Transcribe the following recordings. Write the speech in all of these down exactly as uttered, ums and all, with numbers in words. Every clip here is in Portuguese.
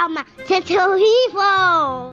calma, gente é horrível!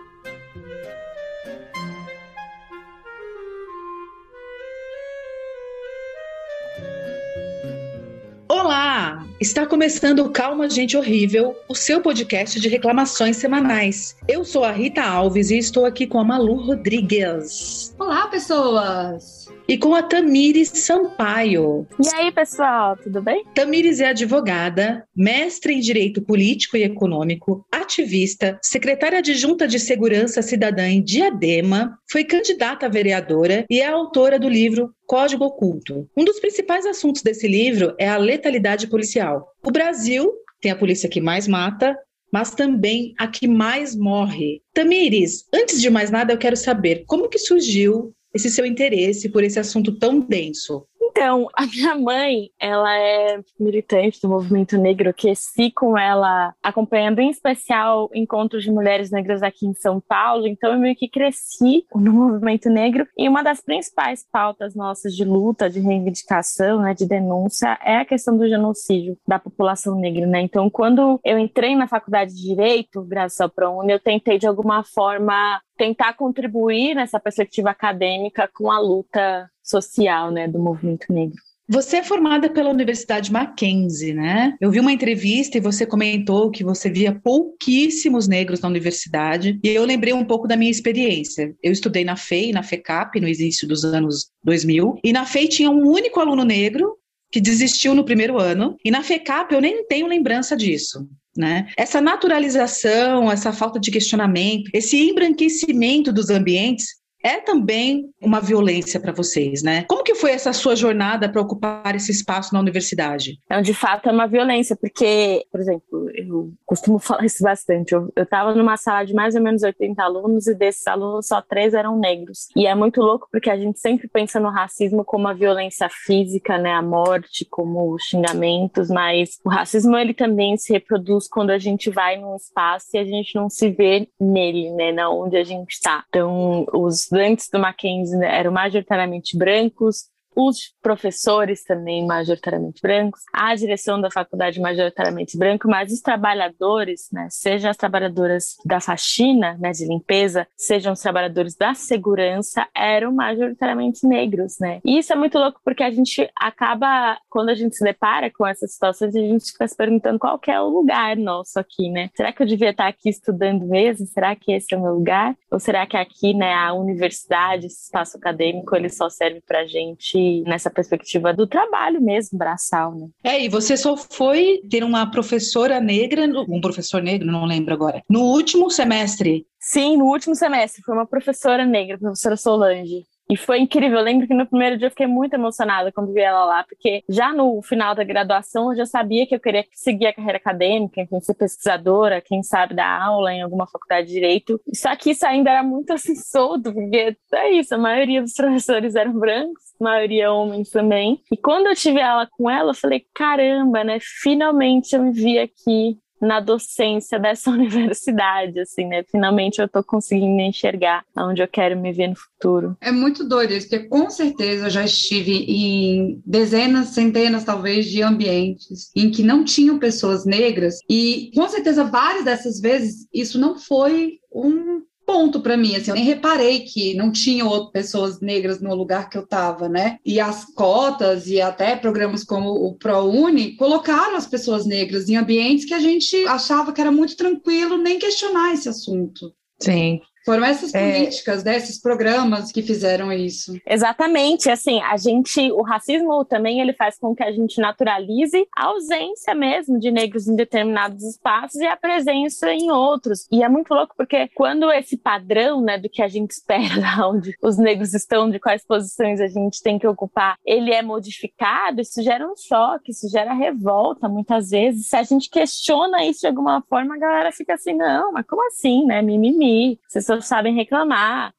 Olá! Está começando o Calma Gente Horrível, o seu podcast de reclamações semanais. Eu sou a Rita Alves e estou aqui com a Malu Rodrigues. Olá, pessoas! E com a Tamires Sampaio. E aí, pessoal, tudo bem? Tamires é advogada, mestre em Direito Político e Econômico, ativista, secretária adjunta de Segurança Cidadã em Diadema, foi candidata a vereadora e é autora do livro Código Oculto. Um dos principais assuntos desse livro é a letalidade policial. O Brasil tem a polícia que mais mata, mas também a que mais morre. Tamires, antes de mais nada, eu quero saber como que surgiu esse seu interesse por esse assunto tão denso. Então, a minha mãe, ela é militante do movimento negro, eu cresci com ela acompanhando, em especial, encontros de mulheres negras aqui em São Paulo, então eu meio que cresci no movimento negro, e uma das principais pautas nossas de luta, de reivindicação, né, de denúncia, é a questão do genocídio da população negra, né? Então, quando eu entrei na faculdade de Direito, graças ao ProUni, eu tentei, de alguma forma, tentar contribuir nessa perspectiva acadêmica com a luta social, né, do movimento negro. Você é formada pela Universidade Mackenzie, né? Eu vi uma entrevista e você comentou que você via pouquíssimos negros na universidade, e eu lembrei um pouco da minha experiência. Eu estudei na F E I, na FECAP, no início dos anos dois mil, e na F E I tinha um único aluno negro que desistiu no primeiro ano, e na FECAP eu nem tenho lembrança disso. Né? Essa naturalização, essa falta de questionamento, esse embranquecimento dos ambientes é também uma violência para vocês, né? Como que foi essa sua jornada para ocupar esse espaço na universidade? Então, de fato, é uma violência, porque, por exemplo, eu costumo falar isso bastante. Eu estava numa sala de mais ou menos oitenta alunos e desses alunos só três eram negros. E é muito louco porque a gente sempre pensa no racismo como a violência física, né? A morte, como xingamentos, mas o racismo ele também se reproduz quando a gente vai num espaço e a gente não se vê nele, né? Na onde a gente está. Então, os estudantes do Mackenzie eram majoritariamente brancos, os professores também majoritariamente brancos, a direção da faculdade majoritariamente branca, mas os trabalhadores, né, sejam as trabalhadoras da faxina, né, de limpeza, sejam os trabalhadores da segurança, eram majoritariamente negros, né? E isso é muito louco porque a gente acaba, quando a gente se depara com essas situações, a gente fica se perguntando qual que é o lugar nosso aqui, né? Será que eu devia estar aqui estudando mesmo? Será que esse é o meu lugar? Ou será que aqui, né, a universidade, esse espaço acadêmico, ele só serve pra gente nessa perspectiva do trabalho mesmo, braçal, né? É, e você só foi ter uma professora negra, um professor negro, não lembro agora, no último semestre. Sim, no último semestre, foi uma professora negra, a professora Solange. E foi incrível, eu lembro que no primeiro dia eu fiquei muito emocionada quando vi ela lá, porque já no final da graduação eu já sabia que eu queria seguir a carreira acadêmica, enfim, ser pesquisadora, quem sabe dar aula em alguma faculdade de Direito. Só que isso ainda era muito assim solto, porque é isso, a maioria dos professores eram brancos, a maioria homens também. E quando eu tive aula com ela, eu falei, caramba, né, finalmente eu me vi aqui na docência dessa universidade, assim, né? Finalmente eu tô conseguindo enxergar aonde eu quero me ver no futuro. É muito doido isso, porque com certeza eu já estive em dezenas, centenas, talvez, de ambientes em que não tinham pessoas negras e, com certeza, várias dessas vezes isso não foi um ponto para mim, assim, eu nem reparei que não tinham outras pessoas negras no lugar que eu estava, né? E as cotas e até programas como o ProUni colocaram as pessoas negras em ambientes que a gente achava que era muito tranquilo nem questionar esse assunto. Sim. Foram essas políticas, é... né, esses programas que fizeram isso. Exatamente, assim, a gente, o racismo também ele faz com que a gente naturalize a ausência mesmo de negros em determinados espaços e a presença em outros. E é muito louco porque quando esse padrão, né, do que a gente espera, onde os negros estão, de quais posições a gente tem que ocupar, ele é modificado, isso gera um choque, isso gera revolta muitas vezes. Se a gente questiona isso de alguma forma, a galera fica assim, não, mas como assim, né, mimimi, vocês só sabem reclamar.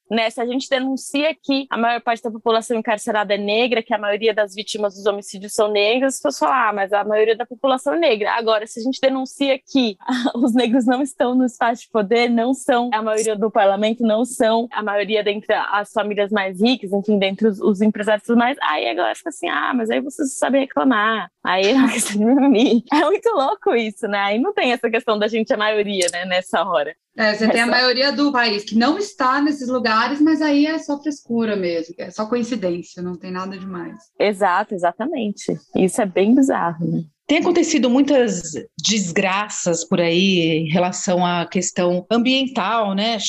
né? Se a gente denuncia que a maior parte da população encarcerada é negra, que a maioria das vítimas dos homicídios são negras, as pessoas falam, ah, mas a maioria da população é negra. Agora, se a gente denuncia que os negros não estão no espaço de poder, não são a maioria do parlamento, não são a maioria dentre as famílias mais ricas, enfim, dentre os, os empresários mais, aí agora fica assim, ah, mas aí vocês sabem reclamar. Aí é uma questão de mimimi. É muito louco isso, né? Aí não tem essa questão da gente a maioria, né, nessa hora. É, você é tem só... a maioria do país que não está nesses lugares, mas aí é só frescura mesmo, é só coincidência, não tem nada demais. Exato, exatamente. Isso é bem bizarro, né? Tem acontecido muitas desgraças por aí em relação à questão ambiental, né?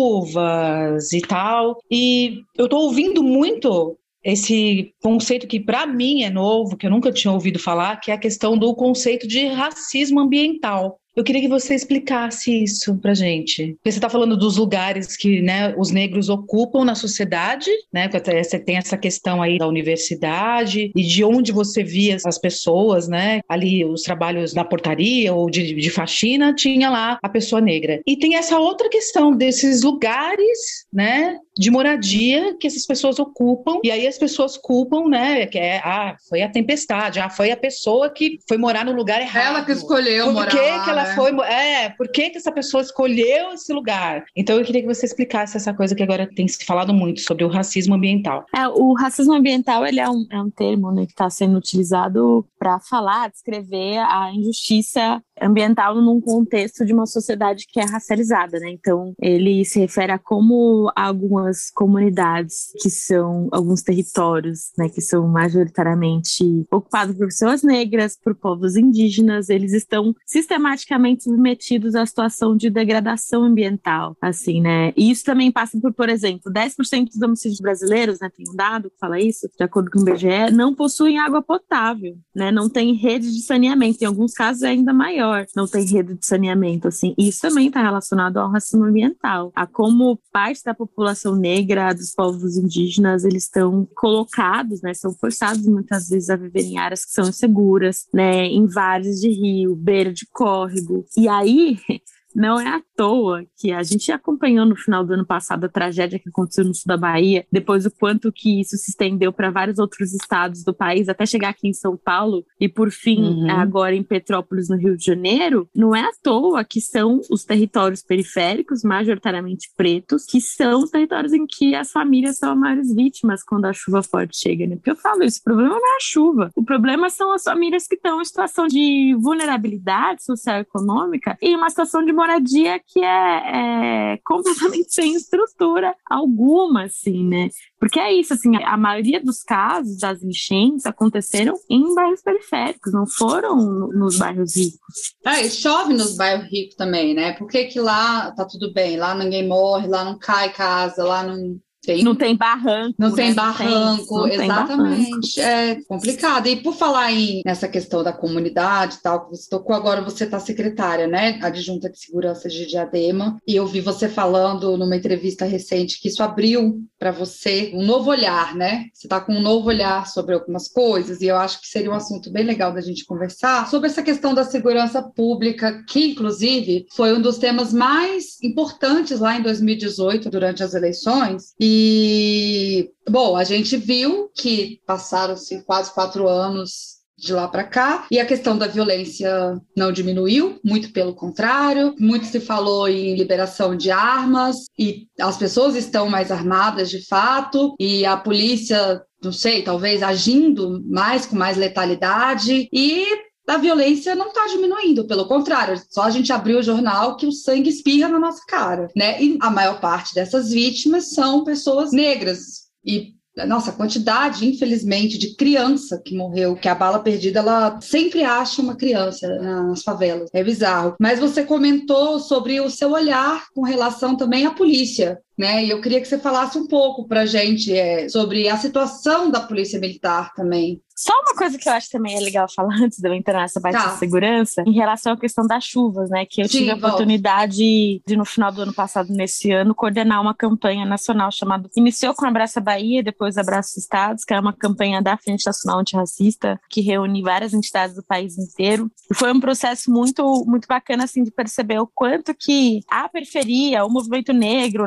Chuvas e tal. E eu tô ouvindo muito esse conceito que para mim é novo, que eu nunca tinha ouvido falar, que é a questão do conceito de racismo ambiental. Eu queria que você explicasse isso pra gente. Porque você está falando dos lugares que, né, os negros ocupam na sociedade, né? Você tem essa questão aí da universidade e de onde você via as pessoas, né? Ali os trabalhos na portaria ou de, de faxina, tinha lá a pessoa negra. E tem essa outra questão desses lugares, né, de moradia que essas pessoas ocupam, e aí as pessoas culpam, né, que é, ah, foi a tempestade, ah, foi a pessoa que foi morar no lugar errado. Ela que escolheu Por morar que lá, que ela né? foi, é, por que que essa pessoa escolheu esse lugar? Então eu queria que você explicasse essa coisa que agora tem se falado muito sobre o racismo ambiental. É, o racismo ambiental, ele é um, é um termo, né, que está sendo utilizado para falar, descrever a injustiça ambiental num contexto de uma sociedade que é racializada, né? Então, ele se refere a como algumas comunidades que são, alguns territórios, né, que são majoritariamente ocupados por pessoas negras, por povos indígenas, eles estão sistematicamente submetidos à situação de degradação ambiental, assim, né? E isso também passa por, por exemplo, dez por cento dos homicídios brasileiros, né, tem um dado que fala isso, de acordo com o I B G E, não possuem água potável, né? Não tem rede de saneamento, em alguns casos é ainda maior, não tem rede de saneamento, assim. Isso também está relacionado ao racismo ambiental, a como parte da população negra, dos povos indígenas, eles estão colocados, né, são forçados muitas vezes a viver em áreas que são inseguras, né, em várzeas de rio, beira de córrego, e aí... Não é à toa que a gente acompanhou no final do ano passado a tragédia que aconteceu no sul da Bahia, depois o quanto que isso se estendeu para vários outros estados do país, até chegar aqui em São Paulo e, por fim, uhum. agora em Petrópolis, no Rio de Janeiro. Não é à toa que são os territórios periféricos, majoritariamente pretos, que são os territórios em que as famílias são as maiores vítimas quando a chuva forte chega, né? Porque eu falo isso, o problema não é a chuva, o problema são as famílias que estão em situação de vulnerabilidade social e econômica e uma situação de moradia que é, é completamente sem estrutura alguma, assim, né? Porque é isso, assim, a maioria dos casos das enchentes aconteceram em bairros periféricos, não foram nos bairros ricos. Ah, e chove nos bairros ricos também, né? Por que que lá tá tudo bem? Lá ninguém morre, lá não cai casa, lá não... Tem, não tem barranco. Não né? tem barranco, não tem, exatamente. Tem barranco. É complicado. E por falar em, nessa questão da comunidade e tal, que você tocou, agora você está secretária, né? Adjunta de Segurança de Diadema. E eu vi você falando numa entrevista recente que isso abriu para você um novo olhar, né? Você está com um novo olhar sobre algumas coisas, e eu acho que seria um assunto bem legal da gente conversar sobre essa questão da segurança pública, que, inclusive, foi um dos temas mais importantes lá em dois mil e dezoito, durante as eleições. E E, bom, a gente viu que passaram-se quase quatro anos de lá para cá, e a questão da violência não diminuiu, muito pelo contrário, muito se falou em liberação de armas, e as pessoas estão mais armadas de fato, e a polícia, não sei, talvez agindo mais, com mais letalidade, e... a violência não está diminuindo, pelo contrário, só a gente abrir o jornal que o sangue espirra na nossa cara, né? E a maior parte dessas vítimas são pessoas negras. E, nossa, a quantidade, infelizmente, de criança que morreu, que a bala perdida, ela sempre acha uma criança nas favelas. É bizarro. Mas você comentou sobre o seu olhar com relação também à polícia, né? E eu queria que você falasse um pouco pra gente é, sobre a situação da polícia militar também. Só uma coisa que eu acho também é legal falar antes de eu entrar nessa parte tá. de segurança, em relação à questão das chuvas, né? Que eu Sim, tive a oportunidade de, no final do ano passado, nesse ano, coordenar uma campanha nacional chamada... Iniciou com Abraça Bahia, depois Abraça Estados, que é uma campanha da Frente Nacional Antirracista, que reúne várias entidades do país inteiro. E foi um processo muito, muito bacana, assim, de perceber o quanto que a periferia, o movimento negro, né?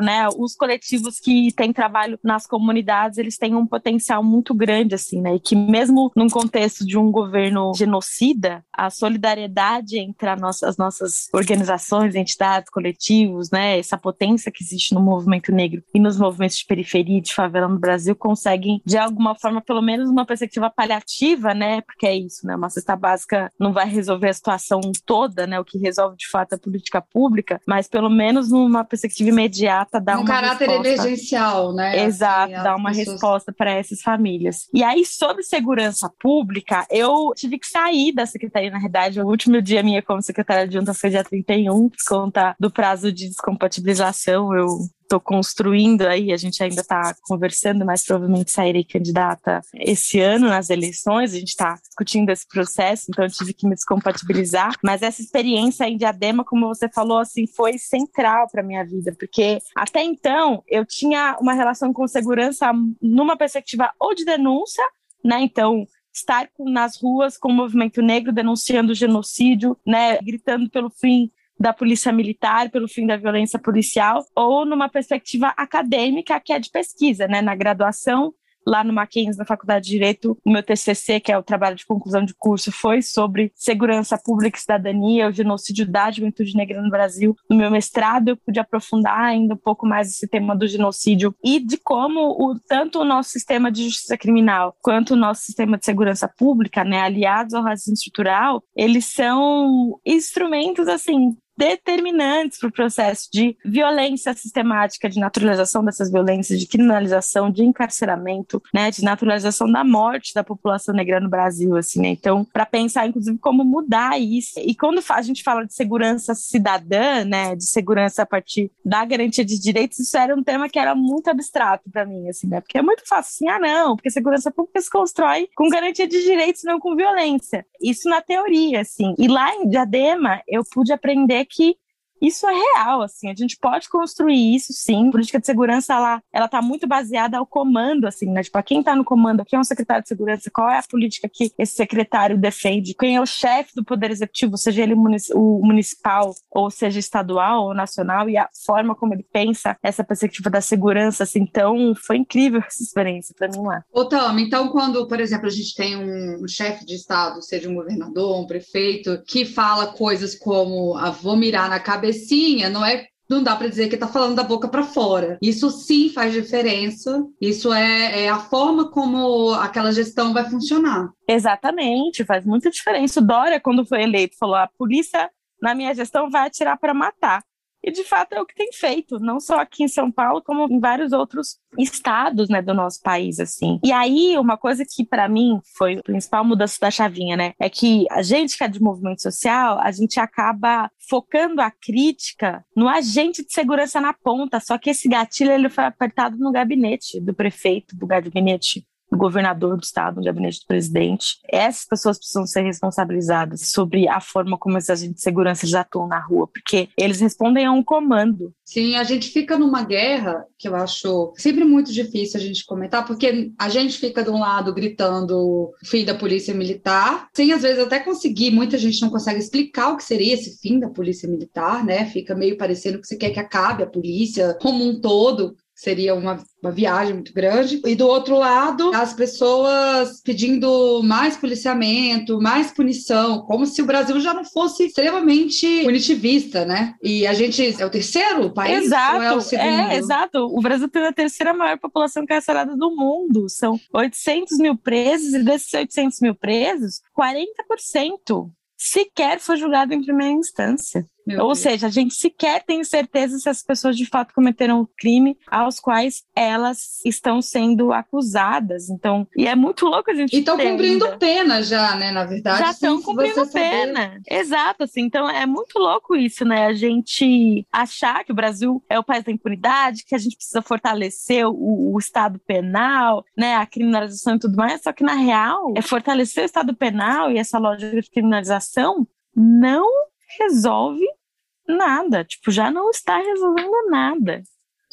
os coletivos que têm trabalho nas comunidades, eles têm um potencial muito grande, assim, né? E que mesmo num contexto de um governo genocida, a solidariedade entre a nossa, as nossas organizações, entidades, coletivos, né? Essa potência que existe no movimento negro e nos movimentos de periferia e de favela no Brasil conseguem, de alguma forma, pelo menos uma perspectiva paliativa, né? Porque é isso, né? Uma cesta básica não vai resolver a situação toda, né? O que resolve, de fato, é a política pública, mas pelo menos numa perspectiva imediata dá um uma caráter resposta. emergencial, né? Exato, assim, dá uma pessoas... resposta para essas famílias. E aí, sobre segurança pública, eu tive que sair da secretaria, na realidade. O último dia minha como secretária adjunta foi dia trinta e um, por conta do prazo de descompatibilização. Eu estou construindo aí, a gente ainda está conversando, mas provavelmente sairei candidata esse ano nas eleições, a gente está discutindo esse processo, então eu tive que me descompatibilizar, mas essa experiência em Diadema, como você falou, assim, foi central para minha vida, porque até então eu tinha uma relação com segurança numa perspectiva ou de denúncia, né, então estar nas ruas com o movimento negro denunciando o genocídio, né, gritando pelo fim da polícia militar, pelo fim da violência policial, ou numa perspectiva acadêmica, que é de pesquisa, né? Na graduação, lá no Mackenzie, na Faculdade de Direito, o meu T C C, que é o trabalho de conclusão de curso, foi sobre segurança pública e cidadania, o genocídio da juventude negra no Brasil. No meu mestrado, eu pude aprofundar ainda um pouco mais esse tema do genocídio e de como o, tanto o nosso sistema de justiça criminal quanto o nosso sistema de segurança pública, né, aliados ao racismo estrutural, eles são instrumentos, assim, determinantes para o processo de violência sistemática, de naturalização dessas violências, de criminalização, de encarceramento, né, de naturalização da morte da população negra no Brasil, assim, né? Então, para pensar, inclusive, como mudar isso. E quando a gente fala de segurança cidadã, né, de segurança a partir da garantia de direitos, isso era um tema que era muito abstrato para mim, assim, né? Porque é muito fácil assim, ah, não, porque segurança pública se constrói com garantia de direitos, não com violência. Isso na teoria, assim. E lá em Diadema, eu pude aprender que isso é real, assim, a gente pode construir isso, sim. A política de segurança, ela, ela tá muito baseada ao comando, assim, né? Tipo, quem tá no comando, quem é o secretário de segurança, qual é a política que esse secretário defende, quem é o chefe do poder executivo, seja ele munic- o municipal, ou seja estadual ou nacional, e a forma como ele pensa essa perspectiva da segurança, assim. Então, foi incrível essa experiência pra mim lá. Ô, Tami, então quando, por exemplo, a gente tem um, um chefe de estado, seja um governador, um prefeito, que fala coisas como, ah, vou mirar na cabeça, não é, não dá para dizer que está falando da boca para fora. Isso sim faz diferença. Isso é, é a forma como aquela gestão vai funcionar. Exatamente, faz muita diferença. O Dória, quando foi eleito, falou: a polícia na minha gestão vai atirar para matar. E, de fato, é o que tem feito, não só aqui em São Paulo, como em vários outros estados, né, do nosso país, assim. E aí, uma coisa que, para mim, foi a principal mudança da chavinha, né, é que a gente que é de movimento social, a gente acaba focando a crítica no agente de segurança na ponta, só que esse gatilho, ele foi apertado no gabinete do prefeito, do gabinete do governador do estado, no gabinete do presidente. Essas pessoas precisam ser responsabilizadas sobre a forma como esses agentes de segurança já atuam na rua, porque eles respondem a um comando. Sim, a gente fica numa guerra que eu acho sempre muito difícil a gente comentar, porque a gente fica de um lado gritando fim da polícia militar, sem às vezes até conseguir, muita gente não consegue explicar o que seria esse fim da polícia militar, né? Fica meio parecendo que você quer que acabe a polícia como um todo. Seria uma, uma viagem muito grande. E do outro lado, as pessoas pedindo mais policiamento, mais punição, como se o Brasil já não fosse extremamente punitivista, né? E a gente é o terceiro país? Exato, ou é o segundo? É, exato. O Brasil tem a terceira maior população encarcerada do mundo. São oitocentos mil presos, e desses oitocentos mil presos, quarenta por cento sequer foi julgado em primeira instância. Meu Ou Deus. seja, a gente sequer tem certeza se as pessoas de fato cometeram o crime aos quais elas estão sendo acusadas. Então, e é muito louco a gente E estão ter cumprindo ainda. pena já, né, na verdade. Já estão sem cumprindo você saber. pena. Exato, assim. Então é muito louco isso, né? A gente achar que o Brasil é o país da impunidade, que a gente precisa fortalecer o, o Estado penal, né? A criminalização e tudo mais. Só que, na real, é fortalecer o Estado penal e essa lógica de criminalização não resolve nada. Tipo, já não está resolvendo nada.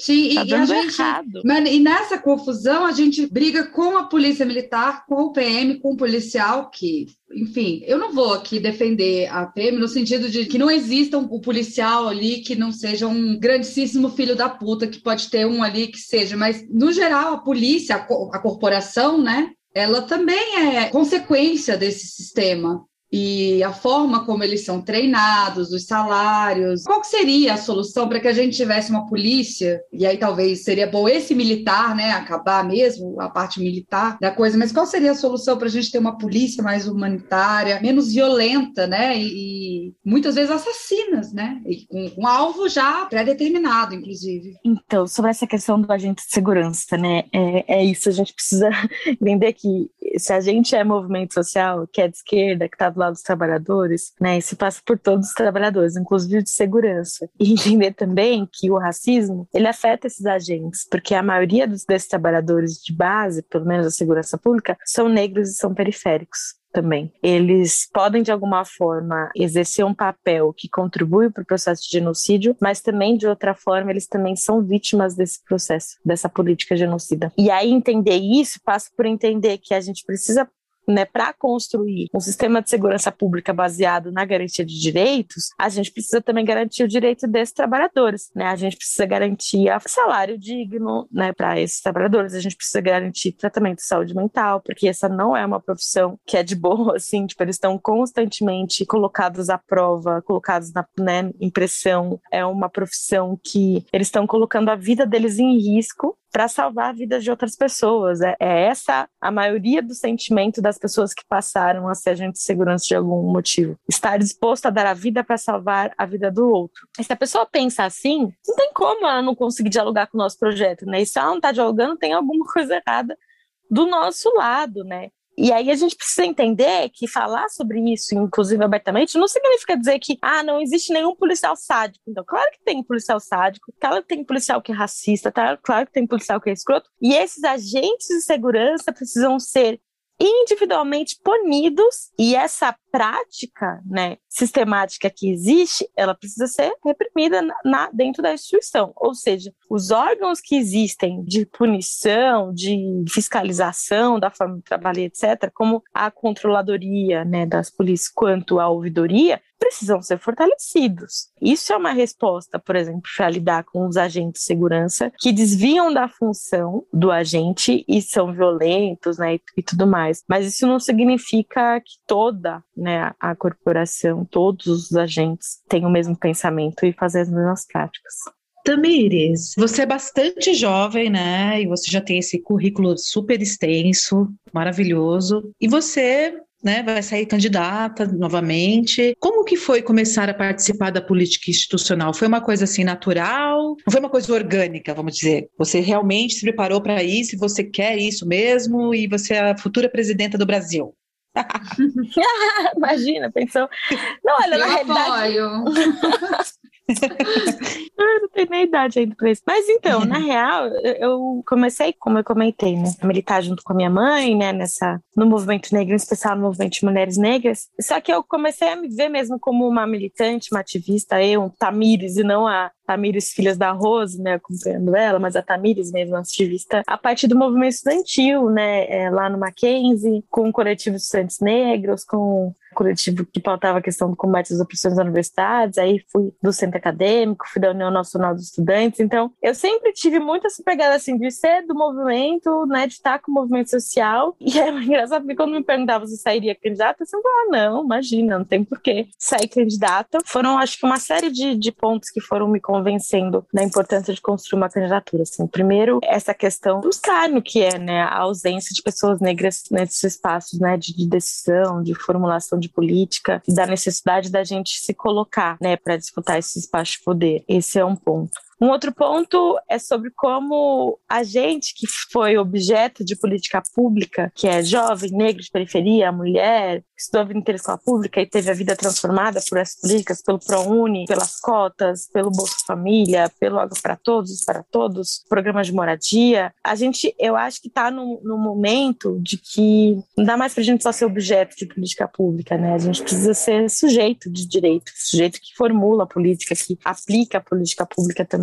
Sim, tá e, e a dando gente, errado. mano, e nessa confusão a gente briga com a polícia militar, com o P M, com o policial que, enfim, eu não vou aqui defender a P M no sentido de que não exista um, um policial ali que não seja um grandíssimo filho da puta, que pode ter um ali que seja, mas no geral a polícia, a, co- a corporação, né, ela também é consequência desse sistema. E a forma como eles são treinados, os salários. Qual que seria a solução para que a gente tivesse uma polícia? E aí talvez seria bom esse militar, né, acabar mesmo a parte militar da coisa, mas qual seria a solução para a gente ter uma polícia mais humanitária, menos violenta, né, e, e muitas vezes assassinas, né, e com um alvo já pré-determinado, inclusive. Então, sobre essa questão do agente de segurança, né, é, é isso, a gente precisa entender que se a gente é movimento social, que é de esquerda, que está do lado dos trabalhadores, né, isso passa por todos os trabalhadores, inclusive de segurança. E entender também que o racismo, ele afeta esses agentes, porque a maioria dos, desses trabalhadores de base, pelo menos da segurança pública, são negros e são periféricos também. Eles podem, de alguma forma, exercer um papel que contribui para o processo de genocídio, mas também, de outra forma, eles também são vítimas desse processo, dessa política genocida. E aí, entender isso passa por entender que a gente precisa, né, para construir um sistema de segurança pública baseado na garantia de direitos, a gente precisa também garantir o direito desses trabalhadores, né? A gente precisa garantir salário digno, né, para esses trabalhadores, a gente precisa garantir tratamento de saúde mental, porque essa não é uma profissão que é de boa, assim, tipo, eles estão constantemente colocados à prova, colocados na, né, em pressão, é uma profissão que eles estão colocando a vida deles em risco para salvar a vida de outras pessoas. É, é essa a maioria do sentimento das pessoas que passaram a ser agentes de segurança de algum motivo. Estar disposto a dar a vida para salvar a vida do outro. E se a pessoa pensa assim, não tem como ela não conseguir dialogar com o nosso projeto, né? E se ela não está dialogando, tem alguma coisa errada do nosso lado, né? E aí a gente precisa entender que falar sobre isso, inclusive abertamente, não significa dizer que, ah, não existe nenhum policial sádico. Então, claro que tem policial sádico, claro que tem policial que é racista, tá? Claro que tem policial que é escroto. E esses agentes de segurança precisam ser individualmente punidos, e essa prática, né, sistemática que existe, ela precisa ser reprimida na, na, dentro da instituição. Ou seja, os órgãos que existem de punição, de fiscalização da forma de trabalho, etcétera, como a controladoria, né, das polícias quanto a ouvidoria, precisam ser fortalecidos. Isso é uma resposta, por exemplo, para lidar com os agentes de segurança que desviam da função do agente e são violentos, né, e, e tudo mais. Mas isso não significa que toda, né, a corporação, todos os agentes têm o mesmo pensamento e fazem as mesmas práticas. Tamires, você é bastante jovem, né? E você já tem esse currículo super extenso, maravilhoso. E você, né, vai sair candidata novamente. Como que foi começar a participar da política institucional? Foi uma coisa assim natural? Não foi uma coisa orgânica, vamos dizer? Você realmente se preparou para isso e você quer isso mesmo e você é a futura presidenta do Brasil? Imagina, pensou. Não, olha, Eu na realidade. Eu não tenho nem idade ainda para isso. Mas então, na real, eu comecei, como eu comentei, né, a militar junto com a minha mãe, né, nessa, no movimento negro, em especial no movimento de mulheres negras. Só que eu comecei a me ver mesmo como uma militante, uma ativista, eu, um Tamires, e não a Tamires Filhas da Rose, né, acompanhando ela, mas a Tamires mesmo, ativista, a partir do movimento estudantil, né, é, lá no Mackenzie, com o coletivo de estudantes negros, com o coletivo que pautava a questão do combate às opressões das universidades, aí fui do centro acadêmico, fui da União Nacional dos Estudantes, então eu sempre tive muito essa pegada assim, de ser do movimento, né, de estar com o movimento social, e é engraçado porque quando me perguntavam se sairia candidata, eu sempre falava, ah, não, imagina, não tem porquê sair candidata. Foram, acho que uma série de, de pontos que foram me convencendo da importância de construir uma candidatura, assim. Primeiro, essa questão do escárnio que é, né, a ausência de pessoas negras nesses espaços, né, de, de decisão, de formulação de política, e da necessidade da gente se colocar, né, para disputar esse espaço de poder. Esse é um ponto. Um outro ponto é sobre como a gente que foi objeto de política pública, que é jovem, negro de periferia, mulher, que estudou a vida inteira em escola pública e teve a vida transformada por essas políticas, pelo ProUni, pelas cotas, pelo Bolsa Família, pelo Água para Todos, para Todos, programa de moradia. A gente, eu acho que está no, no momento de que não dá mais para a gente só ser objeto de política pública, né? A gente precisa ser sujeito de direito, sujeito que formula a política, que aplica a política pública também.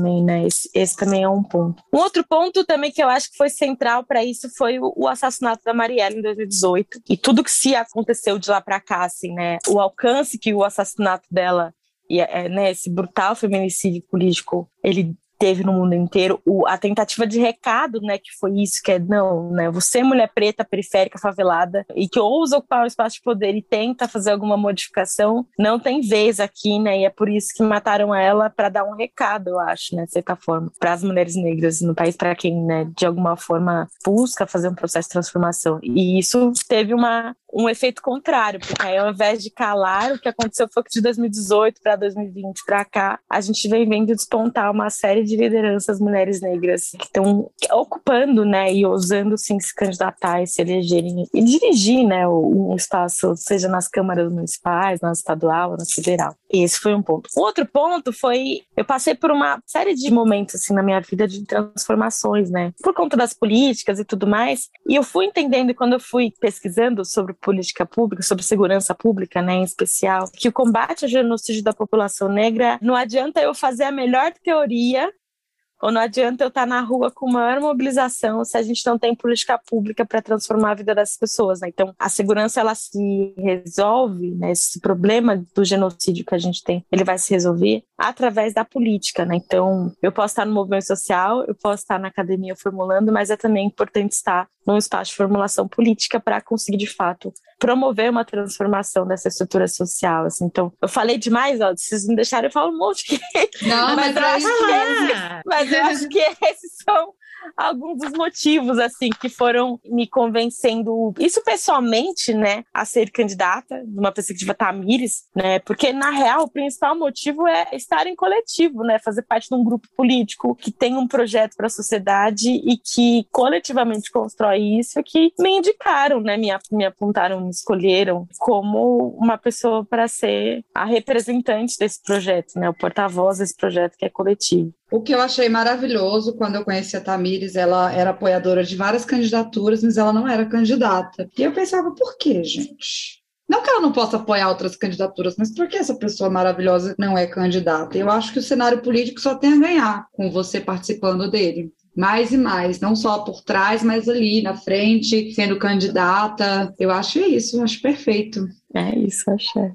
também, né? Esse, esse também é um ponto. Um outro ponto também que eu acho que foi central para isso foi o, o assassinato da Marielle em dois mil e dezoito e tudo que se aconteceu de lá para cá, assim, né? O alcance que o assassinato dela e é, né, esse brutal feminicídio político, ele teve no mundo inteiro, o, a tentativa de recado, né, que foi isso, que é, não, né, você mulher preta, periférica, favelada, e que ousa ocupar um espaço de poder e tenta fazer alguma modificação, não tem vez aqui, né, e é por isso que mataram ela, para dar um recado, eu acho, né, de certa forma, para as mulheres negras no país, para quem, né, de alguma forma busca fazer um processo de transformação, e isso teve uma um efeito contrário, porque aí ao invés de calar, o que aconteceu foi que de dois mil e dezoito para dois mil e vinte para cá, a gente vem vendo despontar uma série de lideranças mulheres negras que estão ocupando, né, e ousando sim se candidatar e se elegerem e dirigir, né, um espaço, seja nas câmaras municipais, na estadual, na federal. E esse foi um ponto. O outro ponto foi, eu passei por uma série de momentos assim na minha vida de transformações, né, por conta das políticas e tudo mais, e eu fui entendendo, quando eu fui pesquisando sobre política pública, sobre segurança pública, né, em especial, que o combate ao genocídio da população negra, não adianta eu fazer a melhor teoria ou não adianta eu estar na rua com maior mobilização se a gente não tem política pública para transformar a vida das pessoas, né? Então, a segurança, ela se resolve, né? Esse problema do genocídio que a gente tem, ele vai se resolver através da política, né? Então, eu posso estar no movimento social, eu posso estar na academia formulando, mas é também importante estar num espaço de formulação política para conseguir, de fato, promover uma transformação dessa estrutura social, assim. Então, eu falei demais, ó, se vocês me deixarem, eu falo um monte que... Não, mas, mas, eu é acho que esses, mas eu acho que esses são alguns dos motivos, assim, que foram me convencendo, isso pessoalmente, né, a ser candidata, numa perspectiva Tamires, né, porque, na real, o principal motivo é estar em coletivo, né, fazer parte de um grupo político que tem um projeto para a sociedade e que coletivamente constrói isso, que me indicaram, né, me, me apontaram, me escolheram como uma pessoa para ser a representante desse projeto, né, o porta-voz desse projeto que é coletivo. O que eu achei maravilhoso quando eu conheci a Tamires, ela era apoiadora de várias candidaturas, mas ela não era candidata. E eu pensava, por quê, gente? Não que ela não possa apoiar outras candidaturas, mas por que essa pessoa maravilhosa não é candidata? Eu acho que o cenário político só tem a ganhar com você participando dele. Mais e mais, não só por trás, mas ali na frente, sendo candidata. Eu acho isso, eu acho perfeito. É isso, achei.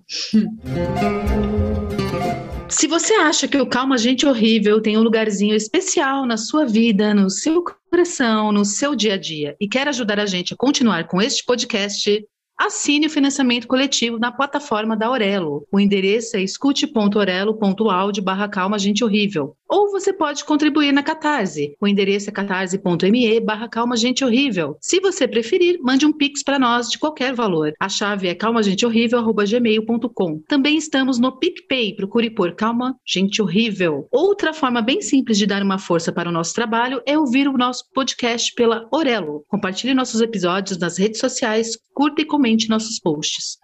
Se você acha que o Calma Gente Horrível tem um lugarzinho especial na sua vida, no seu coração, no seu dia a dia, e quer ajudar a gente a continuar com este podcast, assine o financiamento coletivo na plataforma da Orelo. O endereço é escute.orelo.audio barra Calma Gente Horrível. Ou você pode contribuir na Catarse. O endereço é catarse.me barra Calma Gente Horrível. Se você preferir, mande um pix para nós de qualquer valor. A chave é calmagentehorrível arroba gmail ponto com. Também estamos no PicPay. Procure por Calma Gente Horrível. Outra forma bem simples de dar uma força para o nosso trabalho é ouvir o nosso podcast pela Orelo. Compartilhe nossos episódios nas redes sociais, curta e comente nossos posts.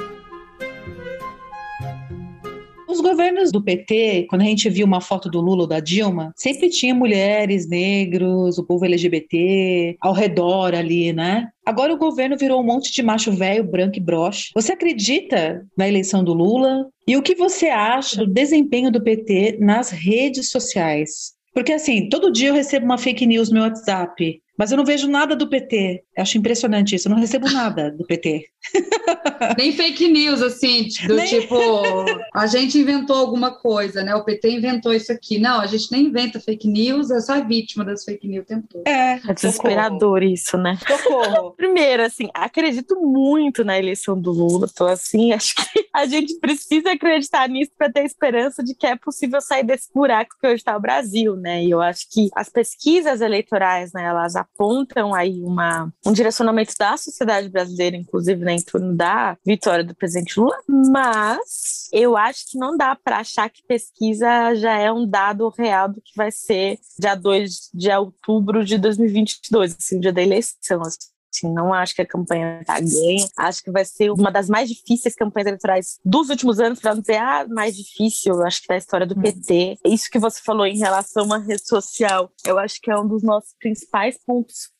Os governos do P T, quando a gente viu uma foto do Lula ou da Dilma, sempre tinha mulheres, negros, o povo L G B T ao redor ali, né? Agora o governo virou um monte de macho velho, branco e broxe. Você acredita na eleição do Lula? E o que você acha do desempenho do P T nas redes sociais? Porque assim, todo dia eu recebo uma fake news no meu WhatsApp, mas eu não vejo nada do P T. Eu acho impressionante isso, eu não recebo nada do P T. Nem fake news, assim, do nem... tipo, a gente inventou alguma coisa, né? O P T inventou isso aqui. Não, a gente nem inventa fake news, é só a vítima das fake news o tempo todo. É, é desesperador isso, né? Socorro. Primeiro, assim, acredito muito na eleição do Lula, então, assim, acho que a gente precisa acreditar nisso para ter esperança de que é possível sair desse buraco que hoje está o Brasil, né? E eu acho que as pesquisas eleitorais, né, elas apontam aí uma, um direcionamento da sociedade brasileira, inclusive, né, em torno da vitória do presidente Lula, mas eu acho que não dá para achar que pesquisa já é um dado real do que vai ser dia dois de outubro de dois mil e vinte e dois, assim, o dia da eleição, assim, não acho que a campanha está ganha, acho que vai ser uma das mais difíceis campanhas eleitorais dos últimos anos, para não dizer a mais difícil, acho que da história do P T. Isso que você falou em relação à rede social, eu acho que é um dos nossos principais pontos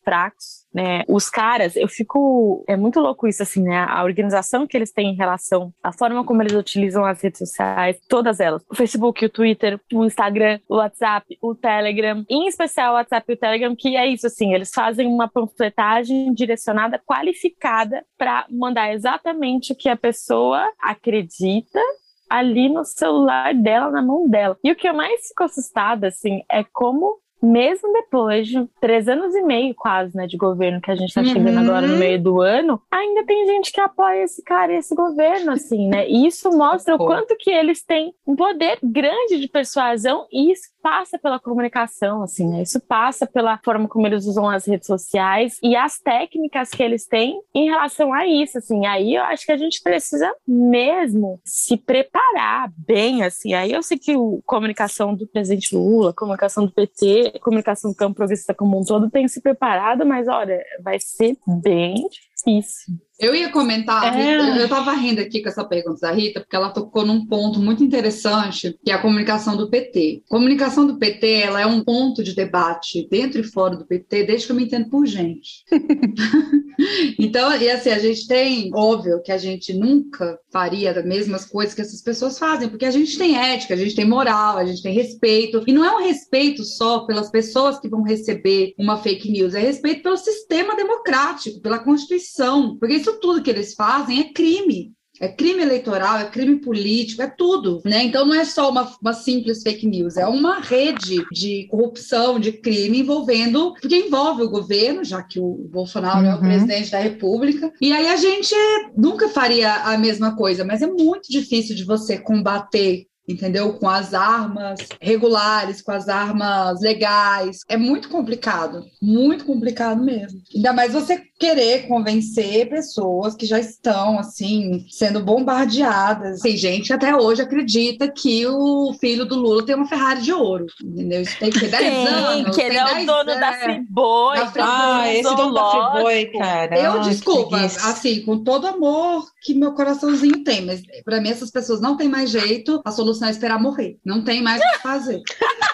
fracos, né? Os caras, eu fico... É muito louco isso, assim, né? A organização que eles têm em relação à forma como eles utilizam as redes sociais, todas elas. O Facebook, o Twitter, o Instagram, o WhatsApp, o Telegram. Em especial o WhatsApp e o Telegram, que é isso, assim, eles fazem uma panfletagem direcionada, qualificada, para mandar exatamente o que a pessoa acredita ali no celular dela, na mão dela. E o que eu mais fico assustada, assim, é como, mesmo depois de três anos e meio quase, né, de governo, que a gente tá chegando Uhum. agora no meio do ano, ainda tem gente que apoia esse cara e esse governo, assim, né? E isso mostra o quanto que eles têm um poder grande de persuasão, e isso passa pela comunicação, assim, né? Isso passa pela forma como eles usam as redes sociais e as técnicas que eles têm em relação a isso, assim. Aí eu acho que a gente precisa mesmo se preparar bem, assim. Aí eu sei que a comunicação do presidente Lula, a comunicação do P T, a comunicação do campo progressista como um todo tem se preparado, mas olha, vai ser bem difícil. Eu ia comentar, É. Rita, eu estava rindo aqui com essa pergunta da Rita, porque ela tocou num ponto muito interessante, que é a comunicação do P T. A comunicação do P T, ela é um ponto de debate dentro e fora do P T, desde que eu me entendo por gente. Então, e assim, a gente tem, óbvio, que a gente nunca faria as mesmas coisas que essas pessoas fazem, porque a gente tem ética, a gente tem moral, a gente tem respeito, e não é um respeito só pelas pessoas que vão receber uma fake news, é respeito pelo sistema democrático, pela Constituição, porque isso tudo que eles fazem é crime. É crime eleitoral, é crime político, é tudo, né? Então não é só uma, uma simples fake news, é uma rede de corrupção, de crime envolvendo, porque envolve o governo, já que o Bolsonaro uhum. é o presidente da República, e aí a gente nunca faria a mesma coisa, mas é muito difícil de você combater, entendeu? Com as armas regulares, com as armas legais. É muito complicado, muito complicado mesmo. Ainda mais você querer convencer pessoas que já estão, assim, sendo bombardeadas. Tem gente que até hoje acredita que o filho do Lula tem uma Ferrari de ouro, entendeu? Isso tem que ter dez anos. Que ele é o dono da Friboi. Ah, esse dono da Friboi, cara. Eu, Ai, desculpa, assim, com todo amor que meu coraçãozinho tem, mas pra mim essas pessoas não tem mais jeito, a solução é esperar morrer. Não tem mais o que fazer.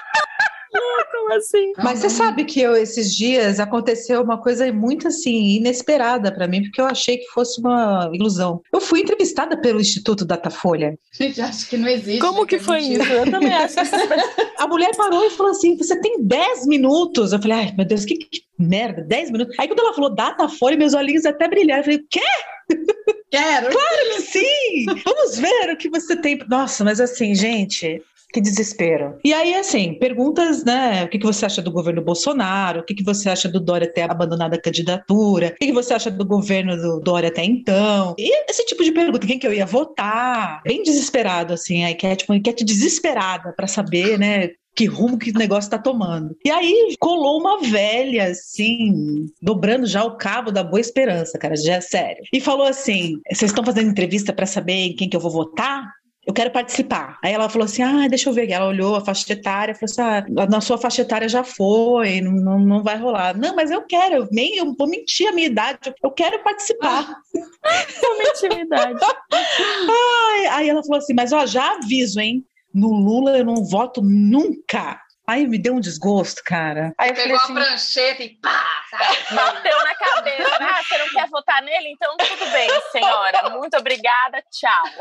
Como assim? Mas você sabe que eu, esses dias aconteceu uma coisa muito assim inesperada para mim, porque eu achei que fosse uma ilusão. Eu fui entrevistada pelo Instituto Datafolha. Gente, acho que não existe. Como que foi mentira. isso? Eu também acho que a mulher parou e falou assim: você tem dez minutos. Eu falei, ai meu Deus, que, que merda, dez minutos. Aí quando ela falou Datafolha, meus olhinhos até brilharam. Eu falei, o quê? Quero! Claro que sim! Vamos ver o que você tem. Nossa, mas assim, gente, que desespero. E aí, assim, perguntas, né? O que você acha do governo Bolsonaro? O que você acha do Dória ter abandonado a candidatura? O que você acha do governo do Dória até então? E esse tipo de pergunta, quem que eu ia votar? Bem desesperado, assim, a enquete, uma enquete desesperada para saber, né? Que rumo que o negócio tá tomando. E aí colou uma velha, assim, dobrando já o cabo da Boa Esperança, cara, já é sério. E falou assim: vocês estão fazendo entrevista para saber em quem que eu vou votar? Eu quero participar. Aí ela falou assim, ah, deixa eu ver. Ela olhou a faixa etária e falou assim, ah, na sua faixa etária já foi, não, não, não vai rolar. Não, mas eu quero, eu nem eu vou mentir a minha idade, eu quero participar. Vou mentir a minha idade. Ai, aí ela falou assim, mas ó, já aviso, hein, no Lula eu não voto nunca. Aí me deu um desgosto, cara. Aí pegou assim, a prancheta e pá, sabe? Bateu na cabeça. Ah, você não quer votar nele? Então tudo bem, senhora. Muito obrigada, tchau.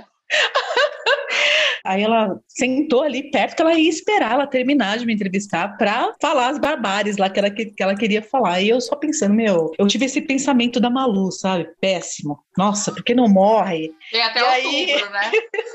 Aí ela sentou ali perto, que ela ia esperar ela terminar de me entrevistar pra falar as barbáries lá que ela, que, que ela queria falar. E eu só pensando, meu, eu tive esse pensamento da Malu, sabe? Péssimo. Nossa, por que não morre? É até e outubro, aí... né?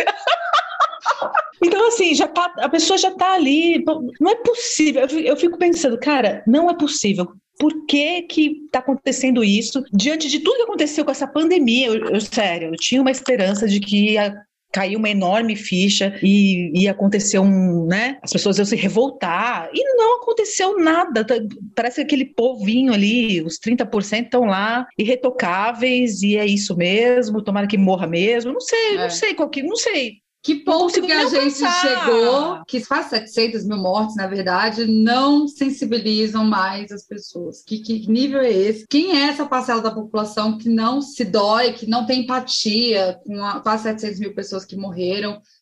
Então, assim, já tá, a pessoa já tá ali. Não é possível. Eu fico pensando, cara, não é possível. Por que que tá acontecendo isso? Diante de tudo que aconteceu com essa pandemia, eu, eu sério, eu tinha uma esperança de que ia cair uma enorme ficha e ia acontecer um, né? As pessoas iam se revoltar. E não aconteceu nada. Parece que aquele povinho ali, os trinta por cento estão lá, irretocáveis, e é isso mesmo, tomara que morra mesmo. Não sei, é. não sei qual que, não sei. Que ponto que a gente pensar. chegou, que faz setecentas mil mortes, na verdade, não sensibilizam mais as pessoas. Que, que nível é esse? Quem é essa parcela da população que não se dói, que não tem empatia com, a, com as setecentas mil pessoas que morreram?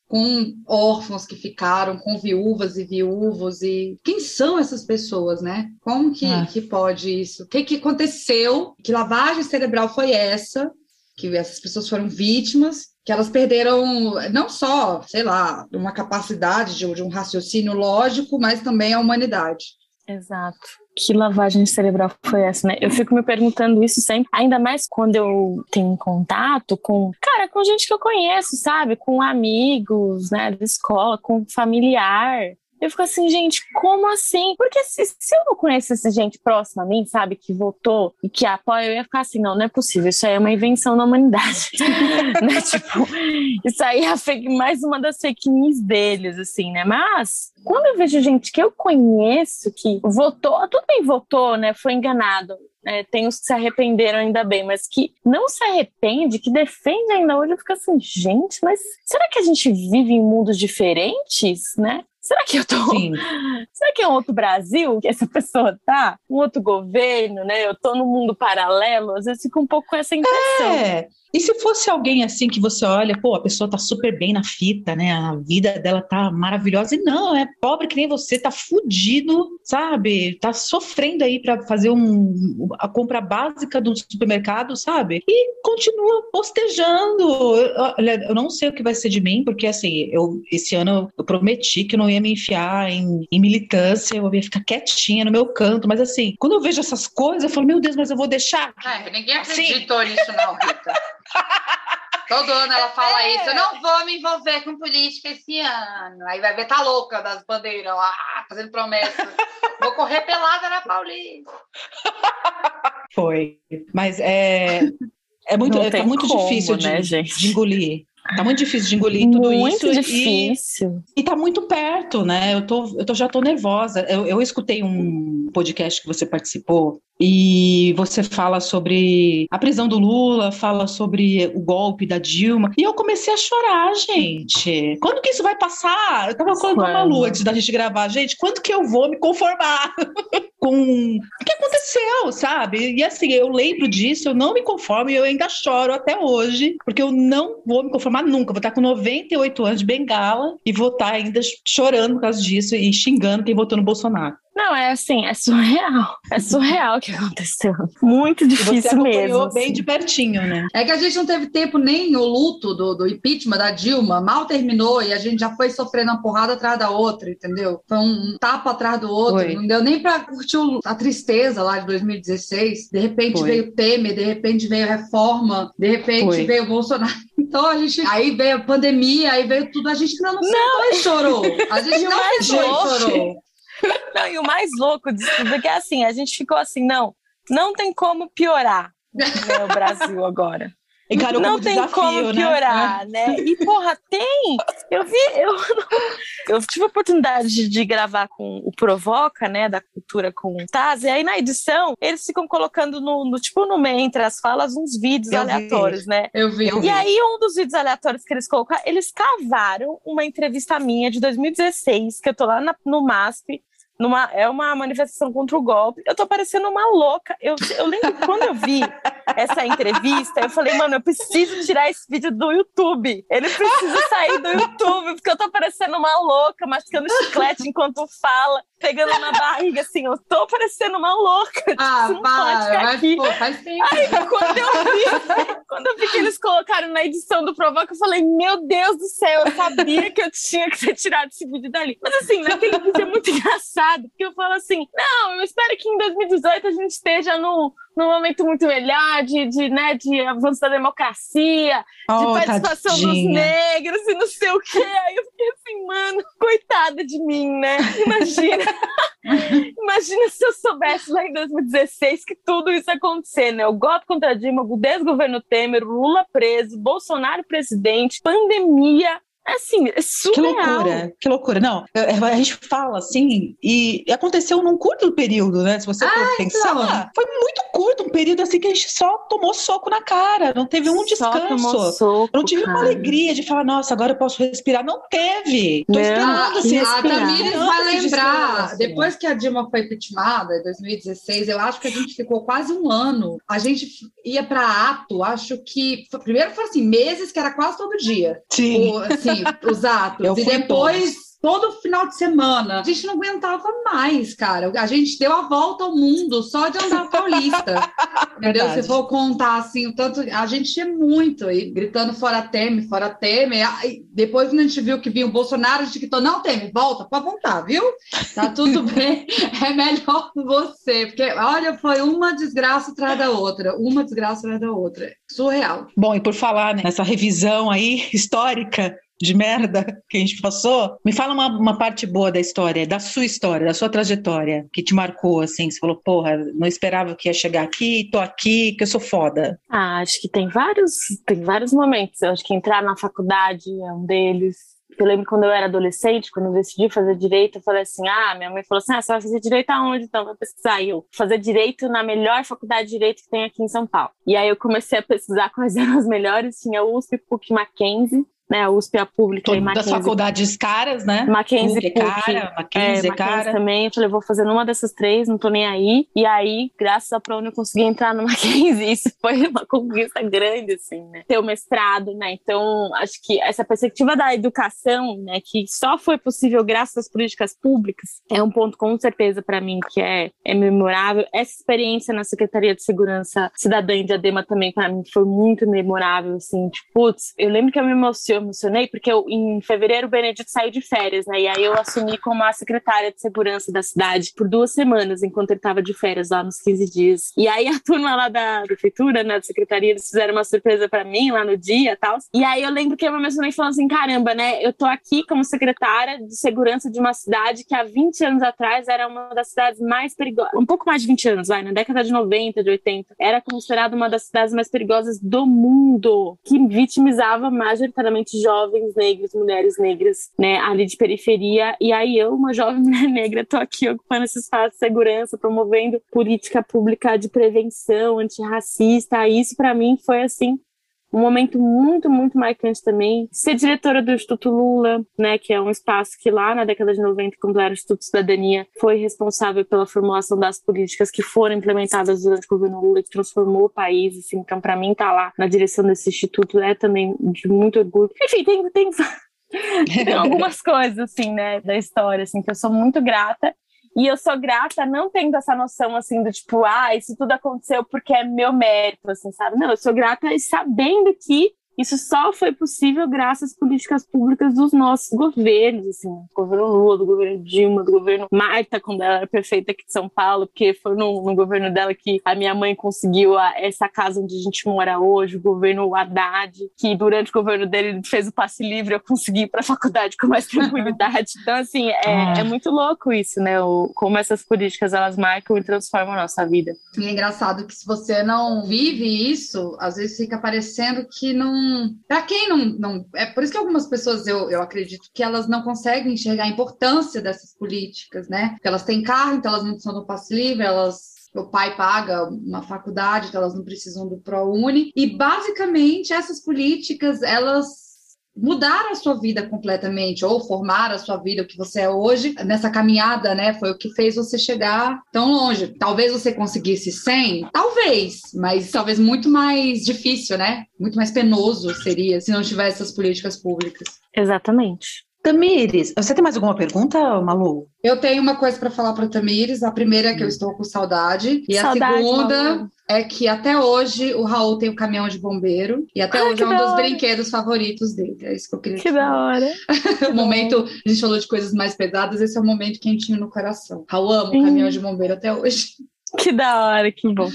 com órfãos que ficaram, com viúvas e viúvos, e quem são essas pessoas, né? Como que, ah. que pode isso? O que, que aconteceu? Que lavagem cerebral foi essa? Que essas pessoas foram vítimas, que elas perderam não só, sei lá, uma capacidade de, de um raciocínio lógico, mas também a humanidade. Exato. Que lavagem cerebral foi essa, né? Eu fico me perguntando isso sempre, ainda mais quando eu tenho contato com, cara, com gente que eu conheço, sabe? Com amigos, né, da escola, com familiar. Eu fico assim, gente, como assim? Porque se, se eu não conhecesse gente próxima a mim, sabe, que votou e que apoia, eu ia ficar assim, não, não é possível, isso aí é uma invenção da humanidade. Né? Tipo, isso aí é fake, mais uma das fake news deles, assim, né? Mas, quando eu vejo gente que eu conheço, que votou, tudo bem votou, né, foi enganado, né? Tem os que se arrependeram ainda bem, mas que não se arrepende, que defende ainda hoje, eu fico assim, gente, mas será que a gente vive em mundos diferentes, né? Será que eu tô... Sim. Será que é um outro Brasil que essa pessoa tá? Um outro governo, né? Eu tô num mundo paralelo, às vezes fica um pouco com essa impressão. É. E se fosse alguém assim que você olha, pô, a pessoa tá super bem na fita, né? A vida dela tá maravilhosa. E não, é pobre que nem você, tá fudido, sabe? Tá sofrendo aí pra fazer um, a compra básica do supermercado, sabe? E continua postejando. Olha, eu não sei o que vai ser de mim, porque assim, eu, esse ano eu prometi que eu não ia me enfiar em, em militância, eu ia ficar quietinha no meu canto. Mas assim, quando eu vejo essas coisas, eu falo, meu Deus, mas eu vou deixar. É, ninguém acreditou assim. Nisso não, Rita. Todo ano ela fala é. isso, eu não vou me envolver com política esse ano. Aí vai ver, tá louca das bandeiras lá, fazendo promessa. Vou correr pelada na Paulista. Foi, mas é, é muito, é, tá muito como, difícil de, né, gente? de engolir. Tá muito difícil de engolir tudo muito isso. Muito difícil. E, e tá muito perto, né? Eu, tô, eu tô, já tô nervosa. Eu, eu escutei um podcast que você participou e você fala sobre a prisão do Lula, fala sobre o golpe da Dilma. E eu comecei a chorar, gente. Quando que isso vai passar? Eu tava falando com a Malu antes da gente gravar. Gente, quando que eu vou me conformar com o que aconteceu, sabe? E assim, eu lembro disso, eu não me conformo e eu ainda choro até hoje, porque eu não vou me conformar nunca. Vou estar com noventa e oito anos de bengala e vou estar ainda chorando por causa disso e xingando quem votou no Bolsonaro. Não, é assim, é surreal. É surreal o que aconteceu. Muito difícil mesmo. Você acompanhou mesmo, bem assim. de pertinho, né? É que a gente não teve tempo nem o luto do, do impeachment da Dilma. Mal terminou e a gente já foi sofrendo uma porrada atrás da outra, entendeu? Foi um tapa atrás do outro. Foi. Não deu nem pra curtir o, a tristeza lá de dois mil e dezesseis. De repente foi. Veio Temer, de repente veio reforma, de repente foi. Veio Bolsonaro. Então a gente... Aí veio a pandemia, aí veio tudo. A gente não, não sentou e chorou. A gente não sentou e chorou. Não, e o mais louco disso tudo é que é assim, a gente ficou assim, não, não tem como piorar, né, o Brasil agora. Encarou não como tem desafio, como piorar, né? né? E, porra, tem! Eu vi, eu, eu tive a oportunidade de, de gravar com o Provoca, né, da cultura com o Taz, e aí na edição, eles ficam colocando no, no tipo, no meio, entre as falas, uns vídeos eu aleatórios, vi. né? Eu vi, eu E vi. aí, um dos vídeos aleatórios que eles colocaram, eles cavaram uma entrevista minha de dois mil e dezesseis, que eu tô lá na, no MASP, Numa, é uma manifestação contra o golpe. Eu tô parecendo uma louca. Eu, eu lembro que quando eu vi essa entrevista, eu falei, mano, eu preciso tirar esse vídeo do YouTube. Ele precisa sair do YouTube, porque eu tô parecendo uma louca, mascando chiclete enquanto fala, pegando na barriga, assim, eu tô parecendo uma louca. Ah, tipo, para, mas, pô, faz tempo. Aí, quando eu vi, quando eu vi que eles colocaram na edição do Provoca, eu falei, meu Deus do céu, eu sabia que eu tinha que ter tirado esse vídeo dali. Mas assim, naquele vídeo é muito engraçado, porque eu falo assim, não, eu espero que em dois mil e dezoito a gente esteja no, num momento muito melhor de, de, né, de avanço da democracia, oh, de participação tadinha. dos negros e não sei o quê. Aí eu fiquei assim, mano, coitada de mim, né? Imagina. Imagina se eu soubesse lá em dois mil e dezesseis que tudo isso ia acontecer, né? O golpe contra a Dilma, o desgoverno Temer, o Lula preso, Bolsonaro presidente, pandemia. Assim, é surreal. Que loucura, que loucura. Não, a gente fala assim, e aconteceu num curto período, né? Se você for ah, pensar, então. Foi muito curto, um período assim que a gente só tomou soco na cara, não teve um descanso. Soco, não tive cara. uma alegria de falar, nossa, agora eu posso respirar. Não teve. Tô esperando assim, a Tamires vai lembrar, depois que a Dilma foi impeachmentada, em dois mil e dezesseis, eu acho que a gente ficou quase um ano. A gente ia para ato, acho que primeiro foi assim, meses que era quase todo dia. Sim. O, assim, assim, os atos. Eu e fui depois... Todo final de semana. A gente não aguentava mais, cara. A gente deu a volta ao mundo só de andar Paulista. Entendeu? Se for contar assim, o tanto. A gente tinha muito aí, gritando fora Temer, fora Temer. Aí, depois, quando a gente viu que vinha o Bolsonaro, a gente gritou: não, Temer, volta, pode voltar, viu? Tá tudo bem. É melhor você. Porque, olha, foi uma desgraça atrás da outra. Uma desgraça atrás da outra. Surreal. Bom, e por falar né, nessa revisão aí histórica de merda que a gente passou, me fala uma, uma parte boa da história, da sua história, da sua trajetória, que te marcou, assim, você falou, porra, não esperava que ia chegar aqui, tô aqui, que eu sou foda. Ah, acho que tem vários, tem vários momentos, eu acho que entrar na faculdade é um deles. Eu lembro quando eu era adolescente, quando eu decidi fazer direito, eu falei assim, ah, minha mãe falou assim, ah, você vai fazer direito aonde então? Vai pesquisar. E eu, fazer direito na melhor faculdade de direito que tem aqui em São Paulo. E aí eu comecei a pesquisar quais eram as melhores, tinha U S P, P U C, Mackenzie, né, a U S P, a pública e Mackenzie. Das faculdades caras, né? Mackenzie, P U C é cara, Mackenzie é, é cara. Também, eu falei, vou fazer numa dessas três, não tô nem aí. E aí, graças à ProUni, eu consegui entrar no Mackenzie. Isso foi uma conquista grande, assim, né? Ter o mestrado, né? Então, acho que essa perspectiva da educação, né, que só foi possível graças às políticas públicas, é um ponto, com certeza, para mim, que é, é memorável. Essa experiência na Secretaria de Segurança Cidadã em Diadema também, para mim, foi muito memorável, assim. Tipo, putz, eu lembro que eu me emocionei, emocionei, porque eu, em fevereiro o Benedito saiu de férias, né? E aí eu assumi como a secretária de segurança da cidade por duas semanas, enquanto ele estava de férias lá nos quinze dias. E aí a turma lá da prefeitura, né, da secretaria, eles fizeram uma surpresa pra mim lá no dia e tal. E aí eu lembro que eu me emocionei falando assim, caramba, né? Eu tô aqui como secretária de segurança de uma cidade que há vinte anos atrás era uma das cidades mais perigosas, um pouco mais de vinte anos, vai, na década de noventa, de oitenta, era considerada uma das cidades mais perigosas do mundo, que vitimizava majoritariamente jovens negros, mulheres negras, né, ali de periferia, e aí eu, uma jovem mulher negra, tô aqui ocupando esse espaço de segurança, promovendo política pública de prevenção antirracista. Isso para mim foi assim um momento muito, muito marcante também. Ser diretora do Instituto Lula, né, que é um espaço que lá na década de noventa, quando era o Instituto Cidadania, foi responsável pela formulação das políticas que foram implementadas durante o governo Lula, que transformou o país, assim. Então, para mim, estar lá na direção desse instituto é também de muito orgulho. Enfim, tem, tem, tem algumas coisas, assim, né, da história, assim, que eu sou muito grata. E eu sou grata não tendo essa noção, assim, do tipo, ah, isso tudo aconteceu porque é meu mérito, assim, sabe? Não, eu sou grata sabendo que isso só foi possível graças às políticas públicas dos nossos governos, assim, do governo Lula, do governo Dilma, do governo Marta, quando ela era prefeita aqui de São Paulo, porque foi no, no governo dela que a minha mãe conseguiu a, essa casa onde a gente mora hoje, o governo Haddad, que durante o governo dele fez o passe livre, eu consegui ir para a faculdade com mais tranquilidade. Então, assim, é, é muito louco isso, né? O, como essas políticas, elas marcam e transformam a nossa vida. E é engraçado que se você não vive isso, às vezes fica parecendo que não... Para quem não, não... É por isso que algumas pessoas, eu, eu acredito, que elas não conseguem enxergar a importância dessas políticas, né? Porque elas têm carro, então elas não precisam do passe livre, elas... O pai paga uma faculdade, então elas não precisam do ProUni. E, basicamente, essas políticas, elas... mudaram a sua vida completamente, ou formaram a sua vida, o que você é hoje, nessa caminhada, né, foi o que fez você chegar tão longe. Talvez você conseguisse sem, talvez, mas talvez muito mais difícil, né, muito mais penoso seria se não tivesse essas políticas públicas. Exatamente. Tamires, você tem mais alguma pergunta, Malu? Eu tenho uma coisa para falar para a Tamires. A primeira é que eu estou com saudade, e saudade, a segunda Malu. É que até hoje o Raul tem o caminhão de bombeiro, e até ah, hoje é um dos hora. brinquedos favoritos dele. É isso que eu queria que da hora. O momento, a gente falou de coisas mais pesadas, esse é o momento quentinho no coração. Raul ama o caminhão de bombeiro até hoje. Que da hora, que bom.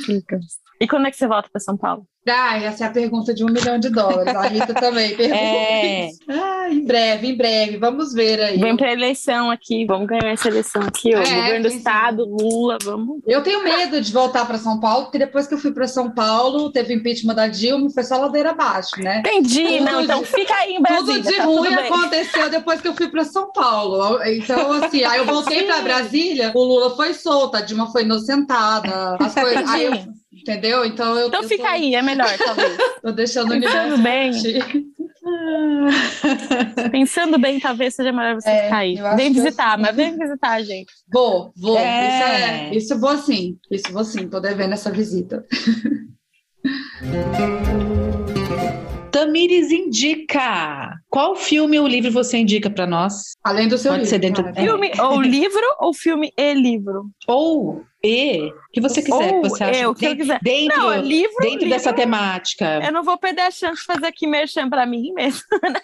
E quando é que você volta para São Paulo? Ah, essa é a pergunta de um milhão de dólares. A Rita também perguntou é. isso. Ah, em breve, em breve. Vamos ver aí. Vem para a eleição aqui. Vamos ganhar essa eleição aqui. Ó. É, governo do Estado, Lula, vamos. Eu tenho medo de voltar para São Paulo, porque depois que eu fui para São Paulo, teve impeachment da Dilma, foi só ladeira abaixo, né? Entendi. Tudo não, de, então fica aí em Brasília. Tudo de tá ruim tudo aconteceu depois que eu fui para São Paulo. Então, assim, aí eu voltei para Brasília, o Lula foi solto, a Dilma foi inocentada, as coisas... Aí eu, entendeu? Então, eu, então eu fica tô... aí, é melhor, talvez. Tô deixando o universo. bem. Pensando bem, talvez seja melhor você é, ficar aí. Vem visitar, eu... mas vem visitar a gente. Vou, vou. É. Isso, é, isso vou sim. Isso vou sim. Tô devendo essa visita. Tamires indica. Qual filme ou livro você indica para nós? Além do seu Pode livro. ser dentro Cara. do Filme ou livro ou filme e livro? Ou e, o que você quiser, Ou que você acha eu, o que eu dentro, quiser. dentro, Não, livro, dentro livro, dessa temática. Eu não vou perder a chance de fazer aqui merchan para mim mesmo, né?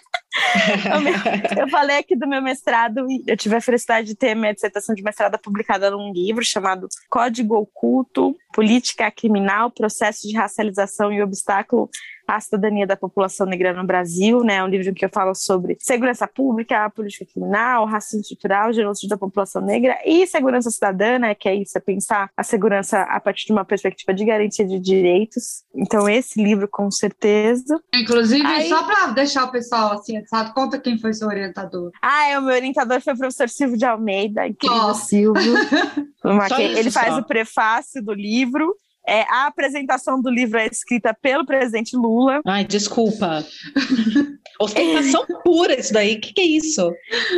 Eu falei aqui do meu mestrado e eu tive a felicidade de ter minha dissertação de mestrado publicada num livro chamado Código Oculto, Política Criminal, Processo de Racialização e Obstáculo à Cidadania da População Negra no Brasil, né? É um livro em que eu falo sobre segurança pública, política criminal, racismo estrutural, genocídio da população negra e segurança cidadã, né? Que é isso, é pensar a segurança a partir de uma perspectiva de garantia de direitos. Então esse livro, com certeza. Inclusive, Aí... só para deixar o pessoal assim, sabe? Conta quem foi seu orientador. Ah, é, o meu orientador foi o professor Silvio de Almeida, incrível oh. Silvio. Ele faz só. o prefácio do livro. É, a apresentação do livro é escrita pelo presidente Lula. Ai, desculpa. Ostentação pura isso daí. O que, que é isso?